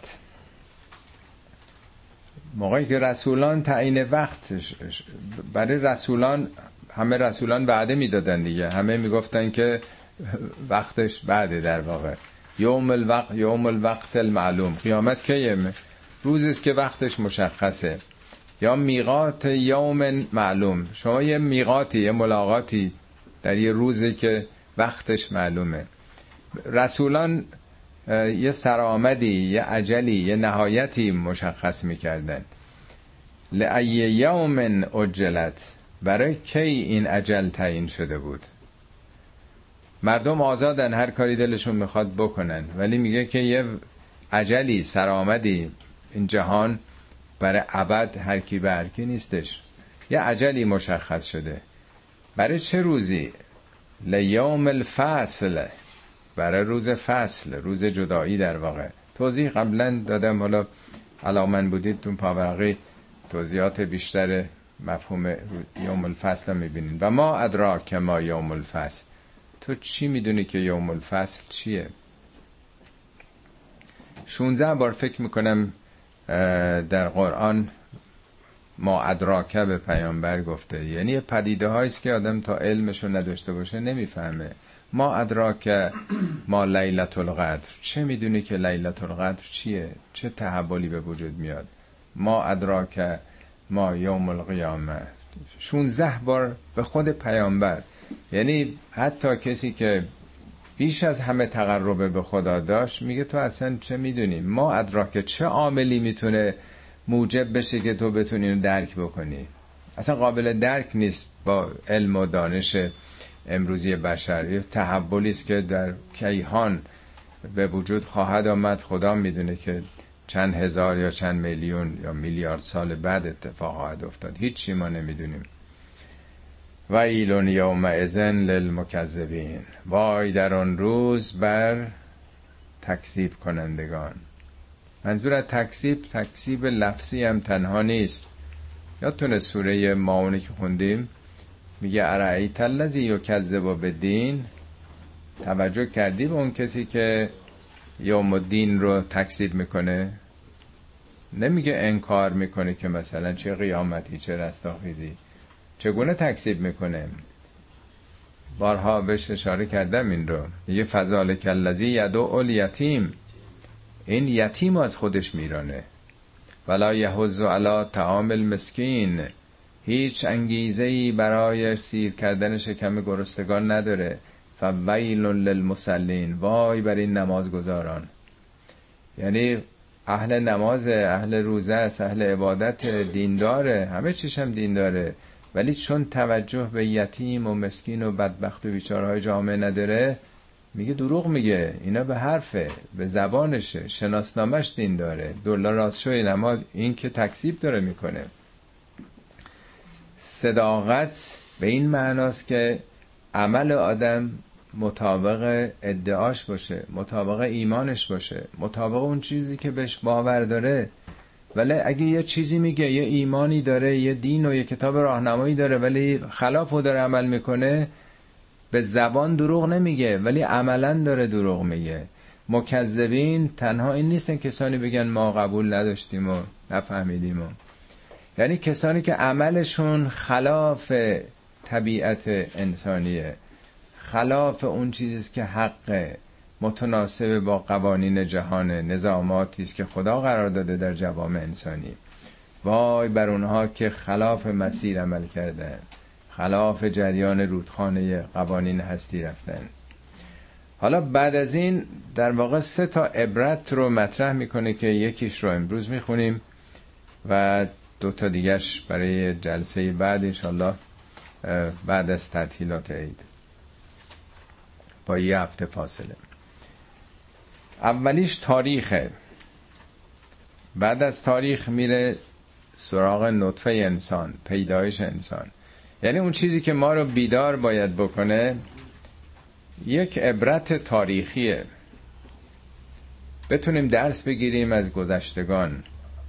موقعی که رسولان تعیین وقت برای رسولان، همه رسولان وعده میدادن دیگه، همه میگفتن که وقتش بعده. در واقع یوم الوقت، یوم الوقت المعلوم، قیامت کیه؟ روزی است که وقتش مشخصه. یا میقات یوم معلوم، شما یه میقاتی، یه ملاقاتی در یه روزی که وقتش معلومه. رسولان یه سرآمدی، یه اجلی، یه نهایتی مشخص میکردن. لأی یوم اجلت، برای کی این اجل تعیین شده بود؟ مردم آزادن هر کاری دلشون میخواد بکنن، ولی میگه که یه اجلی، سرآمدی، این جهان برای ابد هر کی به هر کی نیستش، یه اجلی مشخص شده. برای چه روزی؟ لیوم الفصل، برای روز فصل، روز جدایی. در واقع توضیح قبلا دادم، حالا علاوه بودید تو پاورقی توضیحات بیشتر مفهوم یوم الفصل رو میبینید. و ما ادراک ما یوم الفصل، تو چی میدونی که یوم الفصل چیه؟ شونزده بار فکر میکنم در قرآن ما ادراک به پیامبر گفته، یعنی پدیده هاییست که آدم تا علمشو نداشته باشه نمیفهمه. ما ادراک ما لیلة القدر، چه میدونی که لیلة القدر چیه؟ چه تحولی به وجود میاد؟ ما ادراک ما یوم القیامه، شونزده بار به خود پیامبر. یعنی حتی کسی که بیش از همه تقرب به خدا داشت میگه تو اصلا چه میدونی؟ ما ادراک، چه عاملی میتونه موجب بشه که تو بتونی اینو درک بکنی. اصلا قابل درک نیست با علم و دانش امروزی بشر. یه تحولی است که در کیهان به وجود خواهد آمد. خدا میدونه که چند هزار یا چند میلیون یا میلیارد سال بعد اتفاق خواهد افتاد. هیچی ما نمیدونیم. ویل یومئذ للمکذبین، وای در آن روز بر تکذیب کنندگان. منظور از تکذیب، تکذیب لفظی هم تنها نیست. یادتونه سوره ماعون که خوندیم میگه ارایت الذی یکذب بالدین، توجه کردی به اون کسی که یوم الدین رو تکذیب میکنه؟ نمیگه انکار میکنه که مثلا چه قیامتی چه رستاخیزی، چگونه تکذیب میکنه؟ بارها بهش اشاره کردم این رو. میگه فذلک الذی یدعو الیتیم، این یتیم از خودش میرانه. ولا یحض علی طعام المسکین، هیچ انگیزه‌ای برای سیر کردن شکم گرسنگان نداره. فویل للمصلین، وای بر این نمازگزاران. یعنی اهل نماز، اهل روزه است، اهل عبادت، دینداره، همه چیش هم دینداره، ولی چون توجه به یتیم و مسکین و بدبخت و بیچاره‌های جامعه نداره، میگه دروغ میگه. اینا به حرفه، به زبانشه، شناسنامش دین داره، دولا راستشوی نماز، این که تکذیب داره میکنه. صداقت به این معناست که عمل آدم مطابق ادعاش باشه، مطابق ایمانش باشه، مطابق اون چیزی که بهش باور داره. ولی اگه یه چیزی میگه، یه ایمانی داره، یه دین و یه کتاب راهنمایی داره، ولی خلافو داره عمل میکنه، به زبان دروغ نمیگه ولی عملا داره دروغ میگه. مکذبین تنها این نیستن کسانی بگن ما قبول نداشتیم و نفهمیدیم و، یعنی کسانی که عملشون خلاف طبیعت انسانیه، خلاف اون چیزی که حق متناسب با قوانین جهان، نظاماتی است که خدا قرار داده در جوامع انسانی. وای بر اونها که خلاف مسیر عمل کردن، خلاف جریان رودخانه قوانین هستی رفتن. حالا بعد از این در واقع سه تا عبرت رو مطرح میکنه که یکیش رو امروز میخونیم و دو تا دیگرش برای جلسه بعد انشالله بعد از تعطیلات عید با یه هفته فاصله. اولیش تاریخه. بعد از تاریخ میره سراغ نطفه انسان، پیدایش انسان. یعنی اون چیزی که ما رو بیدار باید بکنه یک عبرت تاریخیه، بتونیم درس بگیریم از گذشتگان.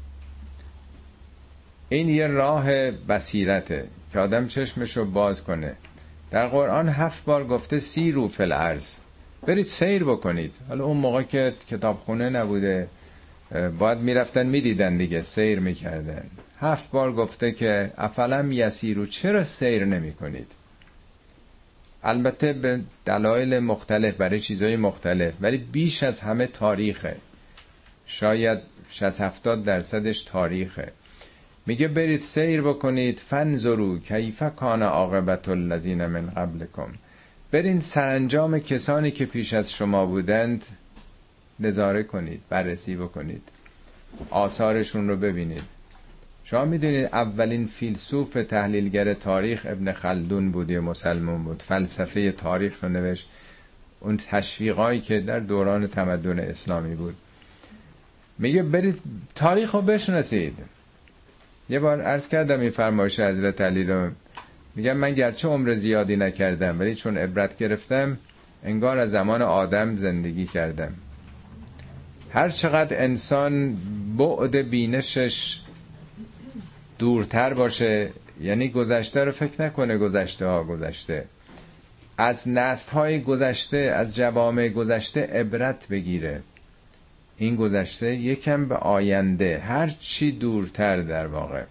این یه راه بصیرته که آدم چشمشو باز کنه. در قرآن هفت بار گفته سیرو فی الارض، برید سیر بکنید. حالا اون موقع که کتابخونه نبوده باید میرفتن میدیدن دیگه، سیر میکردن. هفت بار گفته که افلم یسیرو، چرا سیر نمی کنید؟ البته به دلایل مختلف، برای چیزهای مختلف، ولی بیش از همه تاریخه. شاید شصت هفتاد درصدش تاریخه. میگه برید سیر بکنید، فانظروا کیف کان عاقبت الذین من قبلکم، برین سرانجام کسانی که پیش از شما بودند نظاره کنید، بررسی بکنید، آثارشون رو ببینید. شما میدونید اولین فیلسوف تحلیلگر تاریخ ابن خلدون بود، یه مسلمان بود، فلسفه تاریخ رو نوشت. اون تشویقایی که در دوران تمدن اسلامی بود. میگه برید تاریخ رو بشناسید. یه بار عرض کردم این فرمایش حضرت علی رو، میگم من گرچه عمر زیادی نکردم ولی چون عبرت گرفتم انگار از زمان آدم زندگی کردم. هر چقدر انسان بعد بینشش دورتر باشه، یعنی گذشته رو فکر نکنه گذشته ها گذشته، از نسل های گذشته، از جوامع گذشته عبرت بگیره. این گذشته یکم به آینده، هر چی دورتر در واقع.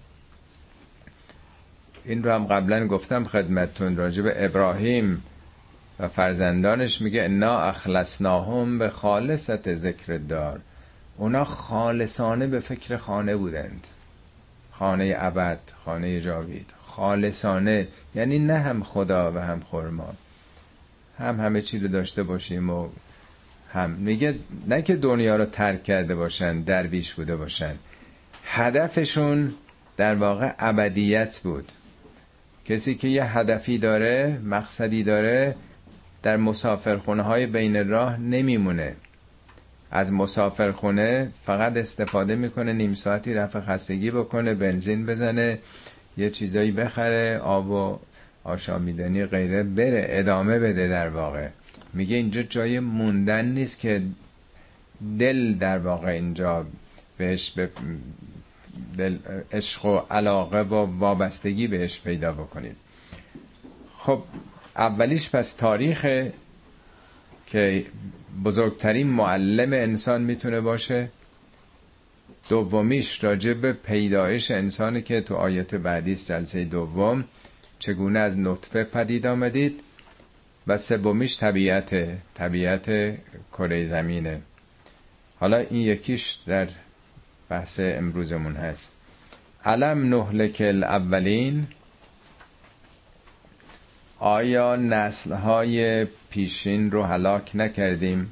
این رو هم قبلا گفتم خدمتتون راجع به ابراهیم و فرزندانش. میگه انا اخلصناهم به خالصت ذکر دار، اونا خالصانه به فکر خانه بودند، خانه ابد، خانه جاوید. خالصانه یعنی نه هم خدا و هم خرما، هم همه چی رو داشته باشیم و هم. میگه نه که دنیا رو ترک کرده باشن، درویش بوده باشن، هدفشون در واقع ابدیت بود. کسی که یه هدفی داره، مقصدی داره، در مسافرخونه های بین راه نمیمونه. از مسافرخونه فقط استفاده میکنه نیم ساعتی رفع خستگی بکنه، بنزین بزنه، یه چیزایی بخره، آب و آشامیدنی غیره، بره ادامه بده. در واقع میگه اینجا جای موندن نیست که دل در واقع اینجا بهش به دل عشق و علاقه و وابستگی بهش پیدا بکنید. خب اولیش پس تاریخ که بزرگترین معلم انسان میتونه باشه. دومیش راجع به پیدایش انسانی که تو آیت بعدی جلسه دوم چگونه از نطفه پدید آمدید. و سومیش طبیعت طبیعت کره زمینه. حالا این یکیش در بحث امروزمون هست. علم نهلک الاولین، آیا نسل‌های پیشین رو هلاک نکردیم؟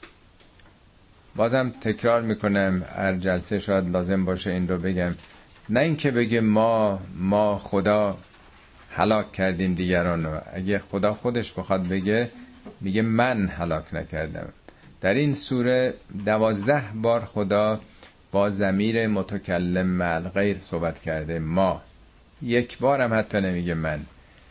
بازم تکرار میکنم، هر جلسه شاید لازم باشه این رو بگم. نه اینکه بگه ما ما خدا هلاک کردیم دیگران رو. اگه خدا خودش بخواد بگه، میگه من هلاک نکردم. در این سوره دوازده بار خدا با ضمیر متکلم مع غیر صحبت کرده. ما یک بار هم حتی نمیگه من.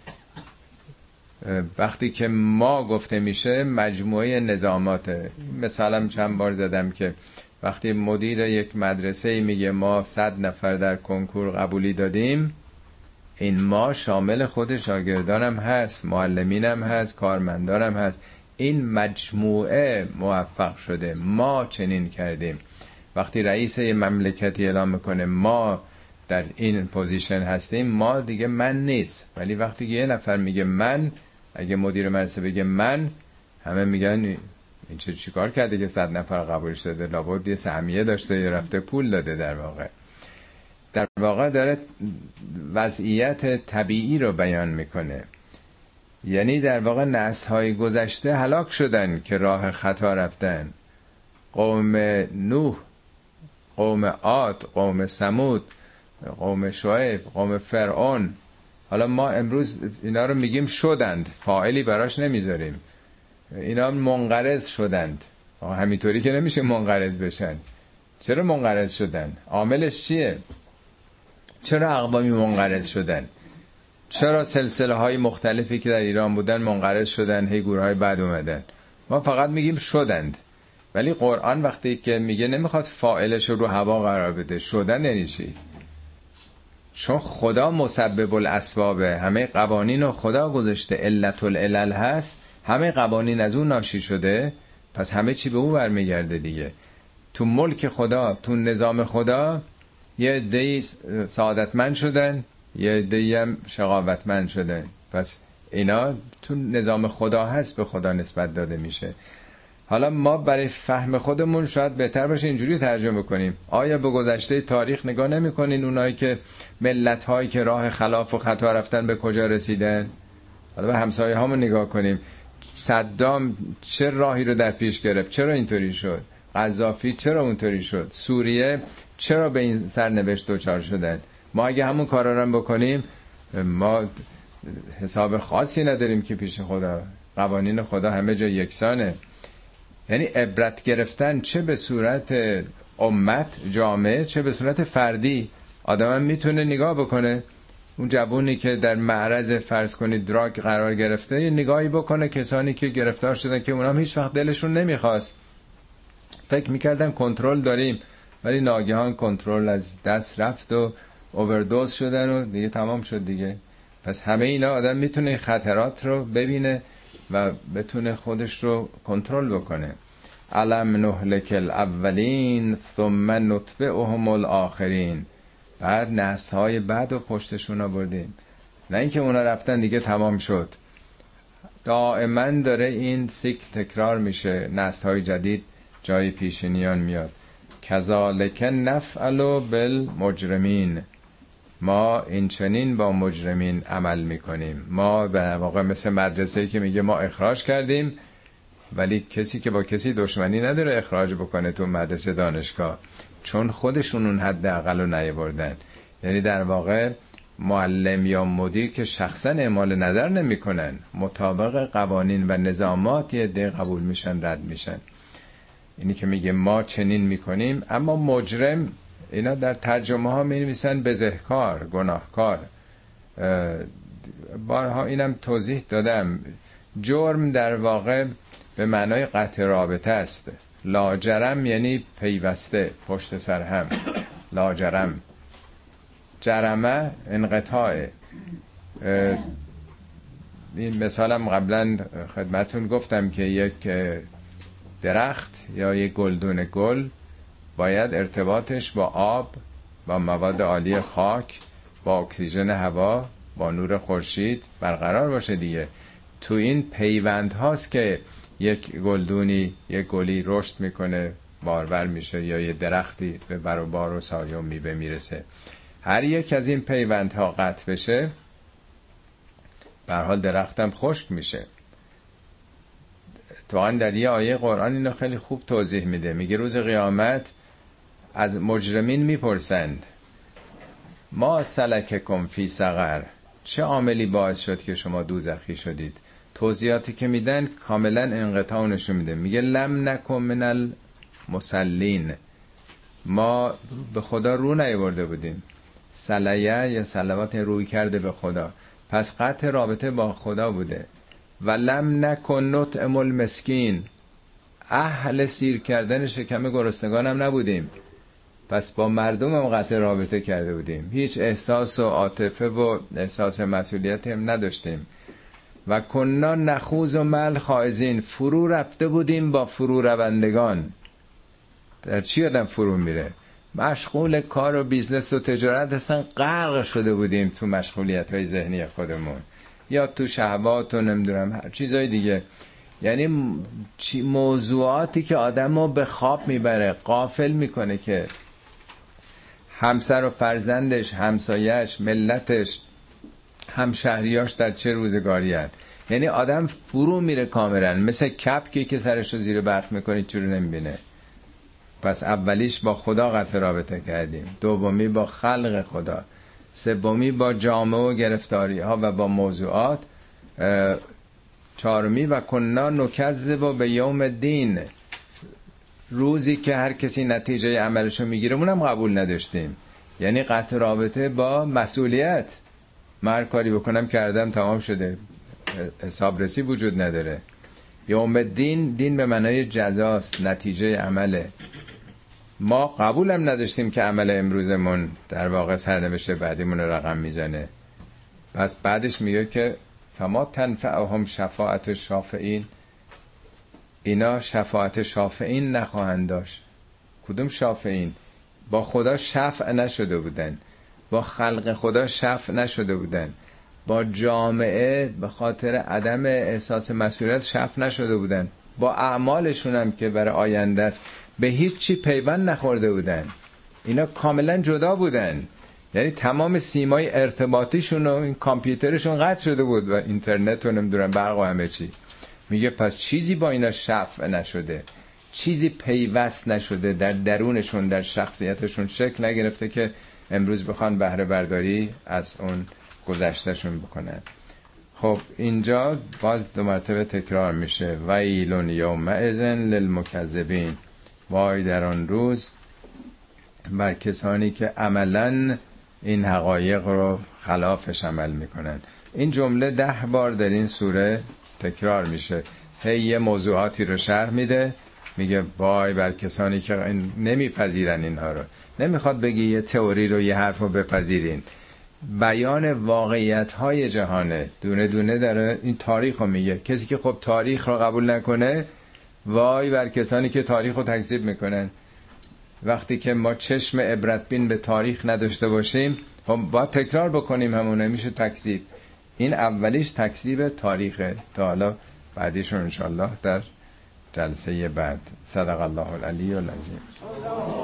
وقتی که ما گفته میشه مجموعه نظاماته. مثلا چند بار زدم که وقتی مدیر یک مدرسه میگه ما صد نفر در کنکور قبولی دادیم، این ما شامل خود شاگردانم هست، معلمینم هست، کارمندانم هست. این مجموعه موفق شده، ما چنین کردیم. وقتی رئیس یه مملکتی اعلام میکنه ما در این پوزیشن هستیم، ما دیگه من نیست. ولی وقتی یه نفر میگه من، اگه مدیر مدرسه بگه من، همه میگن این چه چیکار کرده که صد نفر قبولش داده؟ لابد یه سهمیه داشته یا رفته پول داده. در واقع در واقع داره وضعیت طبیعی رو بیان میکنه. یعنی در واقع نسل‌های گذشته هلاک شدن که راه خطا رفتن. قوم نوح، قوم عاد، قوم ثمود، قوم شعیب، قوم فرعون. حالا ما امروز اینا رو میگیم شدند، فاعلی براش نمیذاریم. اینا منقرض شدند. همینطوری که نمیشه منقرض بشن. چرا منقرض شدن؟ عاملش چیه؟ چرا اقوامی منقرض شدن؟ چرا سلسله های مختلفی که در ایران بودن منقرض شدن، هی گروه های بعد اومدن؟ ما فقط میگیم شدند. ولی قرآن وقتی که میگه نمیخواد فاعلش رو هوا قرار بده. شدن یعنی چی؟ چون خدا مسبب الاسبابه، همه قوانین رو خدا گذاشته، علت العلل هست، همه قوانین از اون ناشی شده، پس همه چی به اون برمیگرده دیگه. تو ملک خدا، تو نظام خدا، یه عده‌ای سعادتمند شدن، یه عده‌ای هم شقاوتمند شدن. پس اینا تو نظام خدا هست، به خدا نسبت داده میشه. حالا ما برای فهم خودمون شاید بهتر باشه اینجوری ترجمه کنیم. آیا به گذشته تاریخ نگاه نمی کنین؟ اونایی که ملت هایی که راه خلاف و خطا رفتن به کجا رسیدن؟ حالا به همسایه هامون نگاه کنیم. صدام چه راهی رو در پیش گرفت؟ چرا اینطوری شد؟ قذافی چرا اونطوری شد؟ سوریه چرا به این سرنوشت دچار شدن؟ ما اگه همون کارا رو بکنیم، ما حساب خاصی نداریم که پیش خدا. قوانین خدا همه جا یکسانه. یعنی عبرت گرفتن چه به صورت امت، جامعه، چه به صورت فردی. آدم هم میتونه نگاه بکنه. اون جوونی که در معرض فرض کنید دراگ قرار گرفته، یه نگاهی بکنه کسانی که گرفتار شدن که اونام هیچ وقت دلشون نمیخواست، فکر میکردن کنترل داریم، ولی ناگهان کنترل از دست رفت و اووردوز شدن و دیگه تمام شد دیگه. پس همه اینا آدم میتونه خطرات رو ببینه و بتونه خودش رو کنترل بکنه. علم نهلک الاولین ثم نتبعهم الاخرین. بعد نسل‌های بعد و پشتشون آوردیم. نه اینکه اونا رفتن دیگه تمام شد. دائما داره این سیکل تکرار میشه. نسل‌های جدید جای پیشینیان میاد. کذالک نفعل بالمجرمین. ما این چنین با مجرمین عمل میکنیم. ما به واقع مثل مدرسه‌ای که میگه ما اخراج کردیم، ولی کسی که با کسی دشمنی نداره اخراج بکنه تو مدرسه، دانشگاه. چون خودشون اون حداقل رو نیاوردن. یعنی در واقع معلم یا مدیر که شخصا اعمال نظر نمیکنن، مطابق قوانین و نظامات یه ده قبول میشن، رد میشن. اینی که میگه ما چنین میکنیم، اما مجرم اینا در ترجمه ها مینویسن بزهکار، گناهکار. بارها اینم توضیح دادم، جرم در واقع به معنای قطع رابطه است. لاجرم یعنی پیوسته، پشت سر هم. لاجرم. جرمه انقطاع. این مثالم قبلا خدمتون گفتم که یک درخت یا یک گلدون گل باید ارتباطش با آب، با مواد عالی خاک، با اکسیژن هوا، با نور خورشید برقرار باشه دیگه. تو این پیوند هاست که یک گلدونی، یک گلی رشد میکنه، بارور میشه، یا یه درختی به بر و بار و سایه و میوه میرسه. هر یک از این پیوند ها قطع بشه، به هر حال درختم خشک میشه. تو در یه آیه قرآن اینو خیلی خوب توضیح میده. میگه روز قیامت از مجرمین میپرسند ما سلککم فی سقر، چه عاملی باعث شد که شما دوزخی شدید؟ توضیحاتی که میدن کاملا انقطاع نشون میده. میگه لم نکن من المصلین، ما به خدا رو نیاورده بودیم. سلیه یا صلوات روی کرده به خدا، پس قطع رابطه با خدا بوده. و لم نکن نطعم المسکین، اهل سیر کردن شکم گرسنگان هم نبودیم، پس با مردم هم قطع رابطه کرده بودیم، هیچ احساس و عاطفه و احساس مسئولیت هم نداشتیم. و کنا نخوض و مل خائزین، فرو رفته بودیم با فرو روندگان. در چی آدم فرو میره؟ مشغول کار و بیزنس و تجارت، اصلا غرق شده بودیم تو مشغولیت های ذهنی خودمون، یا تو شهوات و نمیدونم هر چیزای دیگه. یعنی موضوعاتی که آدمو به خواب میبره، غافل میکنه که همسر و فرزندش، همسایش، ملتش، همشهریاش در چه روزگاری هست. یعنی آدم فرو میره کاملا، مثل کپکی که سرش رو زیر برف میکنه چون نمیبینه. پس اولیش با خدا قطع رابطه کردیم، دومی با خلق خدا، سومی با جامعه و گرفتاری ها و با موضوعات، چهارمی و کنا نکذب به یوم الدین، روزی که هر کسی نتیجه عملشو میگیره اونم قبول نداشتیم. یعنی قطع رابطه با مسئولیت، من هر کاری بکنم کردم تمام شده، حسابرسی وجود نداره. یوم الدین، دین به معنای جزاست، نتیجه عمله. ما قبولم نداشتیم که عمل امروزمون در واقع سرنوشت بعدیمون رقم میزنه. پس بعدش میگه که فما تنفعهم شفاعت شافعین، اینا شفاعت شافعین نخواهند داشت. کدوم شافعین؟ با خدا شفع نشده بودن، با خلق خدا شفع نشده بودن، با جامعه به خاطر عدم احساس مسئولیت شفع نشده بودن، با اعمالشون هم که برای آینده است به هیچ چی پیوند نخورده بودن. اینا کاملا جدا بودن. یعنی تمام سیمای ارتباطیشون و این کامپیوترشون قطع شده بود و اینترنت و نمیدونم برق و همه چی. میگه پس چیزی با اینا شفع نشده، چیزی پیوست نشده در درونشون، در شخصیتشون شکل نگرفته که امروز بخوان بهره برداری از اون گذشتهشون بکنن. خب اینجا باز دو مرتبه تکرار میشه ویل یومئذ للمکذبین، وای در آن روز بر کسانی که عملاً این حقایق رو خلافش عمل میکنن. این جمله ده بار در این سوره تکرار میشه، هی یه موضوعاتی رو شرح میده، میگه وای بر کسانی که این نمیپذیرن اینها رو. نمیخواد بگی یه تئوری رو، یه حرف رو بپذیرین، بیان واقعیت های جهانه، دونه دونه داره این تاریخ رو میگه. کسی که خب تاریخ رو قبول نکنه، وای بر کسانی که تاریخ رو تکذیب میکنن. وقتی که ما چشم عبرت بین به تاریخ نداشته باشیم، باید تکرار بکنیم، همونه میشه تکذیب. این اولیش تکذیب تاریخه، تا حالا بعدیشون انشاءالله در جلسه بعد. صدق الله العلی العظیم.